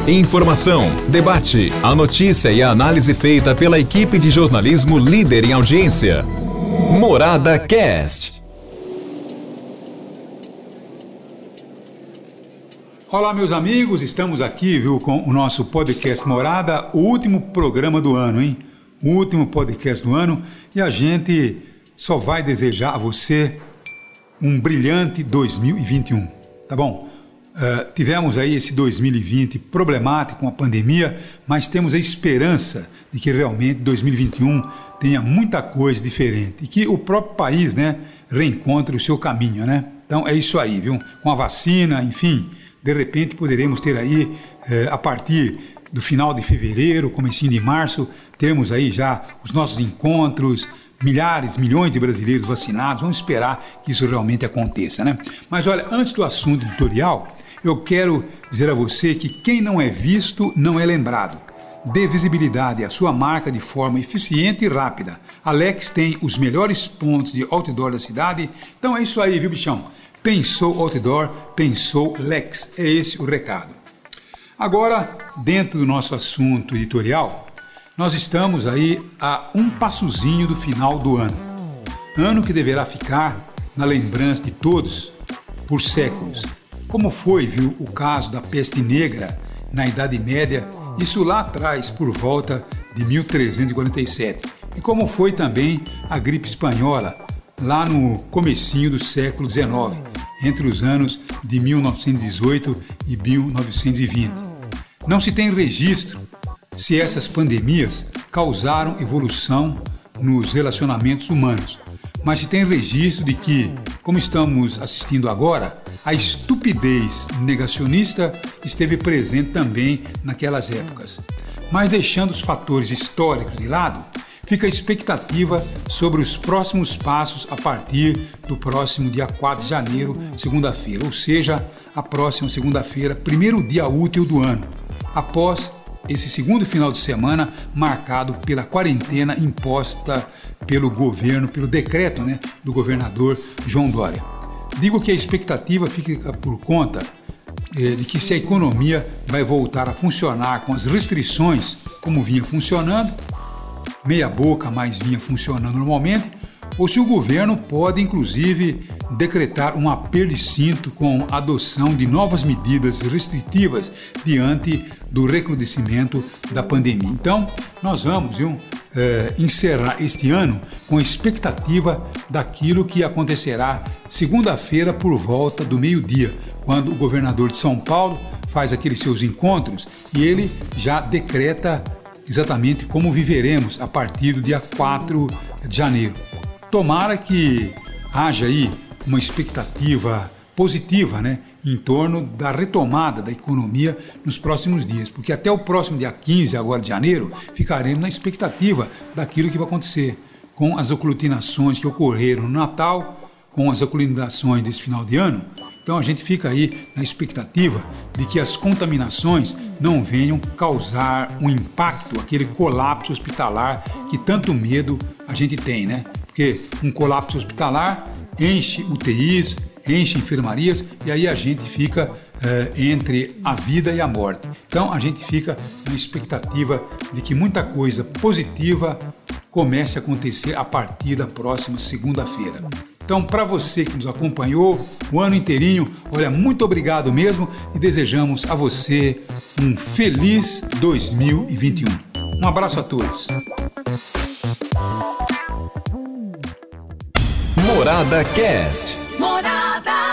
Informação, debate, a notícia e a análise feita pela equipe de jornalismo líder em audiência. Morada Cast. Olá, meus amigos, estamos aqui, com o nosso podcast Morada, o último programa do ano, hein? O último podcast do ano, e a gente só vai desejar a você um brilhante 2021, tá bom? Tivemos aí esse 2020 problemático com a pandemia, mas temos a esperança de que realmente 2021 tenha muita coisa diferente e que o próprio país, reencontre o seu caminho, Então é isso aí, Com a vacina, enfim, de repente poderemos ter aí, a partir do final de fevereiro, comecinho de março, teremos aí já os nossos encontros, milhões de brasileiros vacinados. Vamos esperar que isso realmente aconteça, Mas olha, antes do assunto editorial, eu quero dizer a você que quem não é visto não é lembrado. Dê visibilidade à sua marca de forma eficiente e rápida. A Lex tem os melhores pontos de outdoor da cidade. Então é isso aí, bichão? Pensou outdoor, pensou Lex. É esse o recado. Agora, dentro do nosso assunto editorial, nós estamos aí a um passozinho do final do ano. Ano que deverá ficar na lembrança de todos por séculos. Como foi, o caso da peste negra na Idade Média, isso lá atrás, por volta de 1347. E como foi também a gripe espanhola, lá no comecinho do século XIX, entre os anos de 1918 e 1920. Não se tem registro se essas pandemias causaram evolução nos relacionamentos humanos, mas se tem registro de que, como estamos assistindo agora, a estupidez negacionista esteve presente também naquelas épocas. Mas deixando os fatores históricos de lado, fica a expectativa sobre os próximos passos a partir do próximo dia 4 de janeiro, segunda-feira, ou seja, a próxima segunda-feira, primeiro dia útil do ano, após esse segundo final de semana marcado pela quarentena imposta pelo governo, pelo decreto do governador João Dória. Digo que a expectativa fica por conta de que se a economia vai voltar a funcionar com as restrições como vinha funcionando, meia boca, mas vinha funcionando normalmente, ou se o governo pode, inclusive, decretar um aperto de cinto com a adoção de novas medidas restritivas diante do recrudescimento da pandemia. Então, nós vamos encerrar este ano com a expectativa daquilo que acontecerá segunda-feira por volta do meio-dia, quando o governador de São Paulo faz aqueles seus encontros e ele já decreta exatamente como viveremos a partir do dia 4 de janeiro. Tomara que haja aí uma expectativa positiva, em torno da retomada da economia nos próximos dias, porque até o próximo dia 15 agora de janeiro ficaremos na expectativa daquilo que vai acontecer com as aglutinações que ocorreram no Natal, com as aglutinações desse final de ano. Então a gente fica aí na expectativa de que as contaminações não venham causar um impacto, aquele colapso hospitalar que tanto medo a gente tem, Porque um colapso hospitalar enche UTIs, enche enfermarias e aí a gente fica entre a vida e a morte. Então a gente fica na expectativa de que muita coisa positiva comece a acontecer a partir da próxima segunda-feira. Então, para você que nos acompanhou o ano inteirinho, olha, muito obrigado mesmo e desejamos a você um feliz 2021. Um abraço a todos. Morada Cast. Morada.